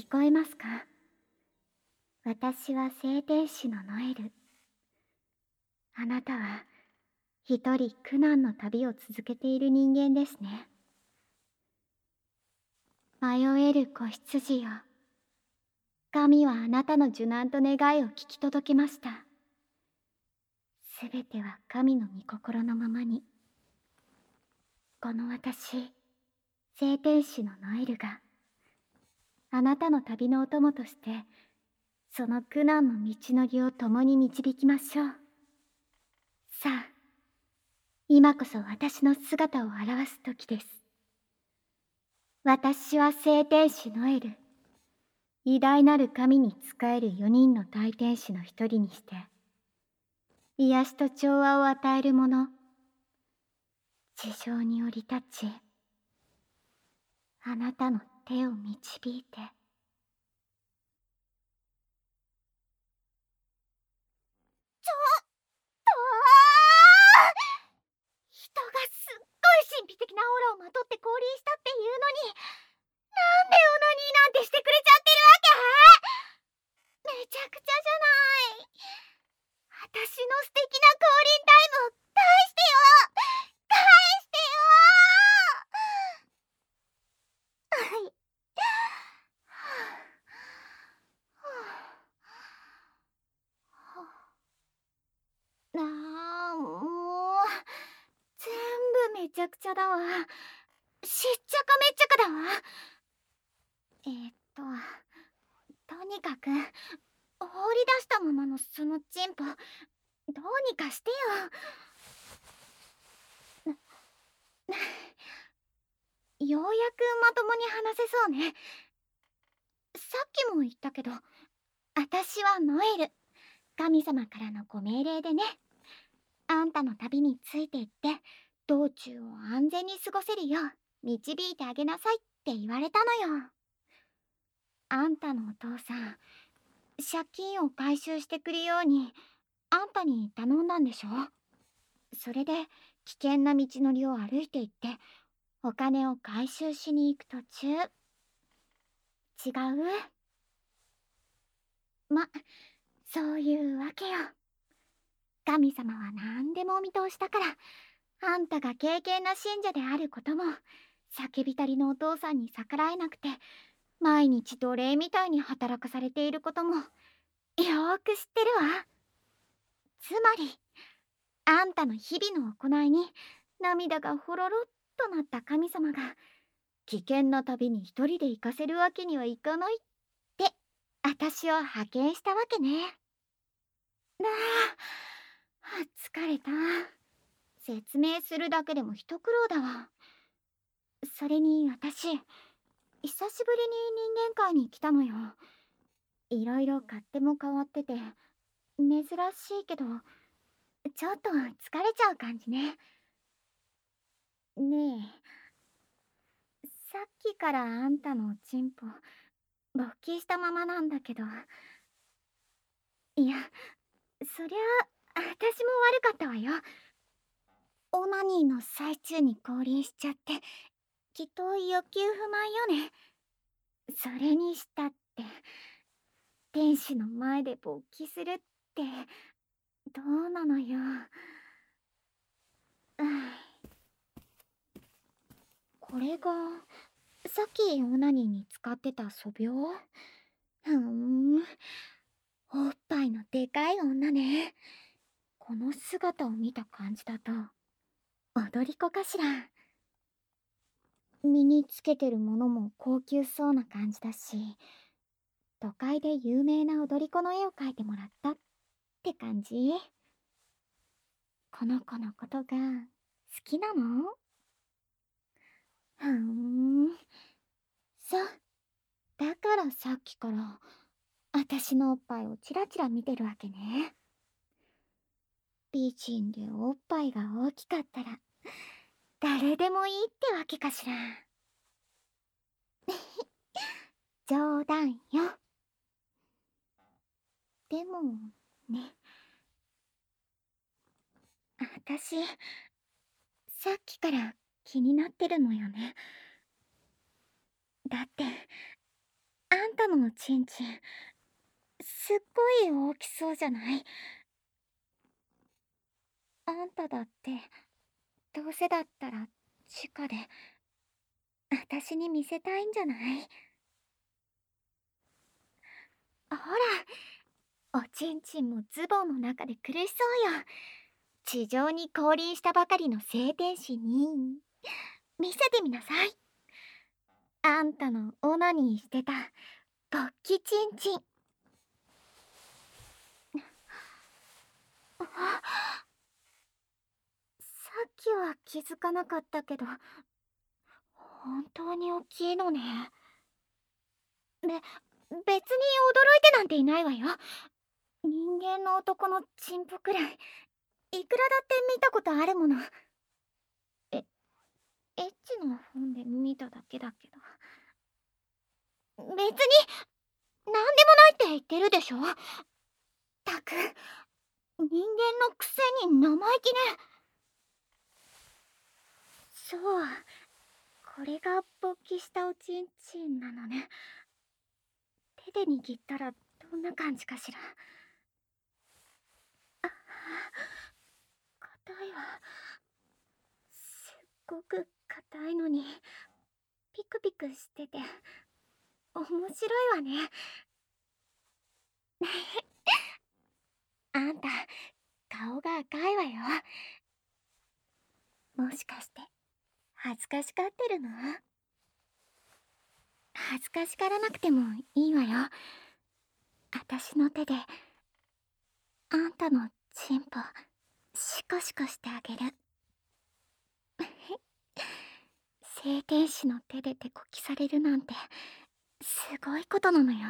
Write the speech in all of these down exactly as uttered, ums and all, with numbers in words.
聞こえますか？私は聖天使のノエル。あなたは一人苦難の旅を続けている人間ですね。迷える子羊よ。神はあなたの受難と願いを聞き届けました。すべては神の御心のままに。この私、聖天使のノエルが、あなたの旅のお供として、その苦難の道のりを共に導きましょう。さあ、今こそ私の姿を現す時です。私は聖天使ノエル。偉大なる神に仕える四人の大天使の一人にして、癒しと調和を与える者、地上に降り立ち、あなたの手を導いて。ちょっとー人がすっごい神秘的なオーラをまとって降臨したっていうのに、なんでオナニーなんてしてくれちゃってるわけ？めちゃくちゃじゃない。私の素敵な降臨タイムを返してよ、返してよ。はい。ああ、もう全部めちゃくちゃだわ。しっちゃかめっちゃかだわ。えー、っととにかく放り出したままのそのチンポ、どうにかしてよ。ようやくまともに話せそうね。さっきも言ったけど、私はノエル、神様からのご命令でね。あんたの旅について行って道中を安全に過ごせるよう導いてあげなさいって言われたのよ。あんたのお父さん、借金を回収してくるようにあんたに頼んだんでしょ？それで危険な道のりを歩いて行ってお金を回収しに行く途中。違う？ま、そういうわけよ。神様は何でもお見通しだから、あんたが敬虔な信者であることも、叫びたりのお父さんに逆らえなくて毎日奴隷みたいに働かされていることもよーく知ってるわ。つまりあんたの日々の行いに涙がほろろっとなった神様が、危険な旅に一人で行かせるわけにはいかないって私を派遣したわけね。なあ、疲れた。説明するだけでも一苦労だわ。それに私、久しぶりに人間界に来たのよ。いろいろ勝手も変わってて珍しいけど、ちょっと疲れちゃう感じね。ねえ、さっきからあんたのチンポ勃起したままなんだけど。いや、そりゃあ私も悪かったわよ。オナニーの最中に降臨しちゃってきっと欲求不満よね。それにしたって天使の前で勃起するってどうなのよ。これがさっきオナニーに使ってた素描？ふーん、おっぱいのでかい女ね。この姿を見た感じだと踊り子かしら。身につけてるものも高級そうな感じだし、都会で有名な踊り子の絵を描いてもらったって感じ。この子のことが好きなの？ふーん、そう、だからさっきから私のおっぱいをチラチラ見てるわけね。美人でおっぱいが大きかったら誰でもいいってわけかしら。冗談よ。でもね、私さっきから気になってるのよね。だってあんたのおちんちん、すっごい大きそうじゃない？あんただって、どうせだったら、地下で、私に見せたいんじゃない？ほら、おちんちんもズボンの中で苦しそうよ。地上に降臨したばかりの聖天使に、見せてみなさい。あんたのオナニーしてた、勃起ちんちん。さっきは気づかなかったけど、本当に大きいのね。べ、別に驚いてなんていないわよ。人間の男のチンポくらい、いくらだって見たことあるもの。え、エッチの本で見ただけだけど。別に、なんでもないって言ってるでしょ。たく、人間のくせに生意気ね。そう、これが勃起したおちんちんなのね。手で握ったらどんな感じかしら。あ、硬いわ。すっごく硬いのにピクピクしてて面白いわね。あんた、顔が赤いわよ。もしかして恥ずかしがってるの？恥ずかしがらなくてもいいわよ。あたしの手であんたのチンポシコシコしてあげる。聖天使の手で手こきされるなんてすごいことなのよ。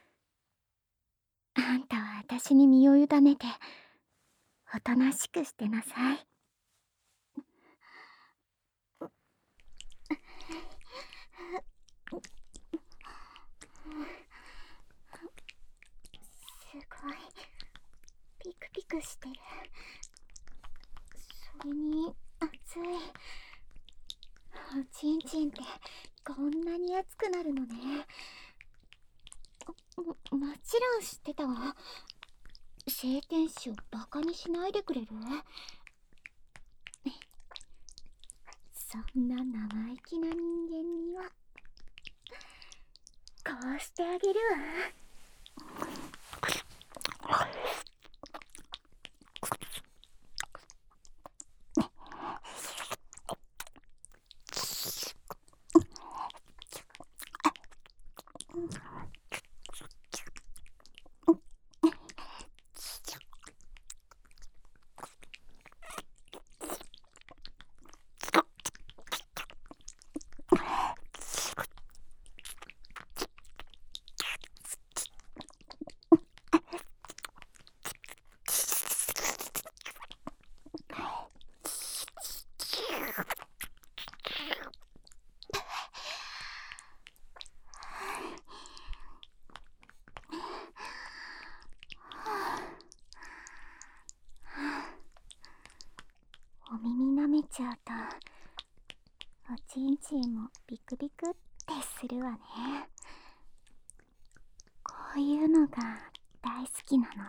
あんたはあたしに身を委ねておとなしくしてなさい。すごいピクピクしてる。それに熱い。おちんちんってこんなに熱くなるのね。も、もちろん知ってたわ。聖天使をバカにしないでくれる？そんな生意気な人間にはこうしてあげるわ。お耳舐めちゃうとおちんちんもビクビクってするわね。こういうのが大好きなの。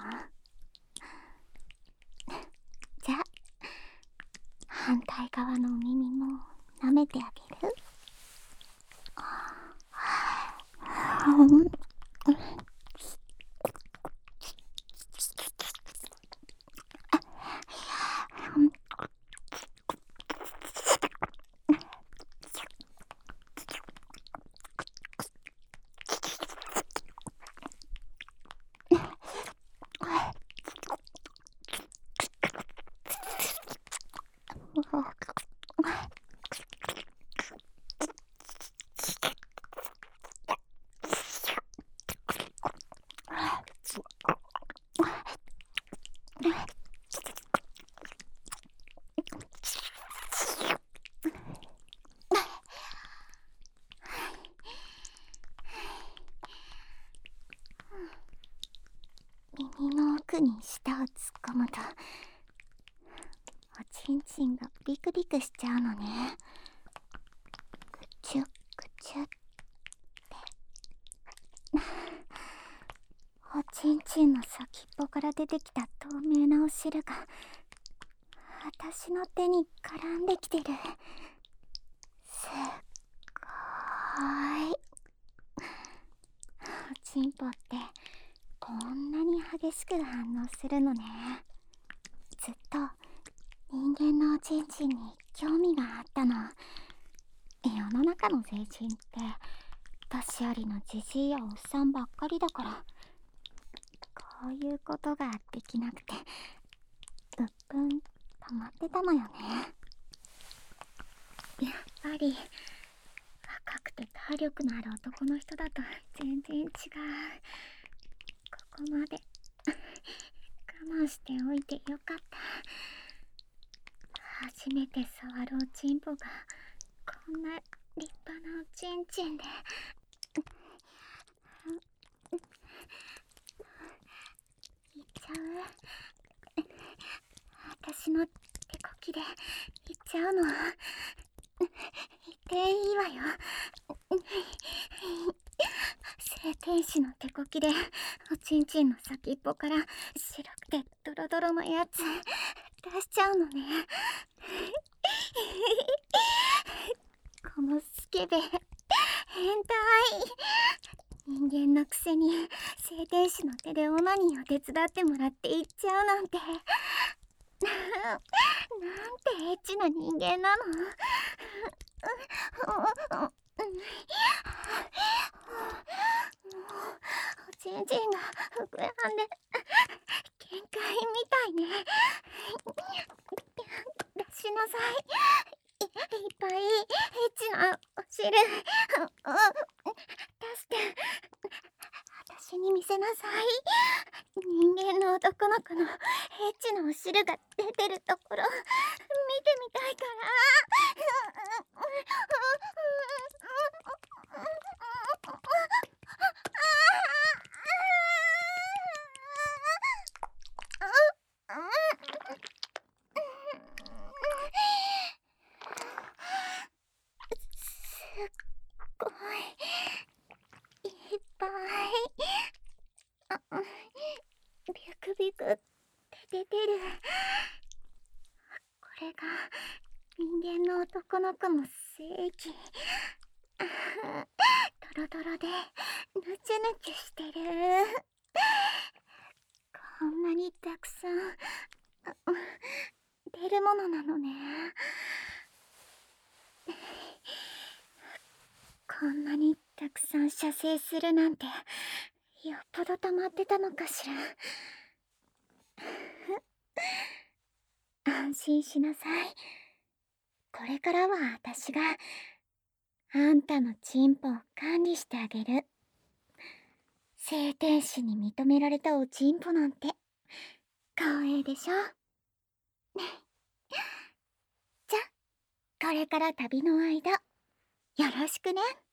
じゃあ反対側のお耳も舐めてあげる。うん耳の奥に舌を突っ込むとおちんちんがビクビクしちゃうのね。ぐちゅぐちゅっておちんちんの先っぽから出てきた透明なお汁が私の手に絡んできてる。すっごーい。おちんぽってこんなに激しく反応するのね。ずっと人間のおちんちんに興味があったの。世の中の成人って年寄りのじじいやおっさんばっかりだから、こういうことができなくてうっぷん溜まってたのよね。やっぱり若くて体力のある男の人だと全然違う。ここまで我慢しておいてよかった。初めて触るおちんぽがこんな立派なおちんちんで。いっちゃう？私の手こきでいっちゃうの？言っていいわよ。聖天使の手こきでおちんちんの先っぽから白くてドロドロのやつ出しちゃうのね。このスケベ変態。人間のくせに聖天使の手でオナニーを手伝ってもらっていっちゃうなんて、なんてエッチな人間なの。おちんちんが膨らんで限界みたいね。出しなさい。い, いっぱいエッチなお汁出して私に見せなさい。人間の男の子のエッチなお汁が出てるところ見てみたいから。すっごいいっぱいビクビクって出てる。これが人間の男の子の精液。ドロドロでヌチュヌチュしてる。こんなにたくさん出るものなのね。こんなにたくさん射精するなんてよっぽど溜まってたのかしら。安心しなさい。これからは私があんたのチンポを管理してあげる。聖天使に認められたおちんぽなんて光栄でしょ。じゃ、これから旅の間よろしくね。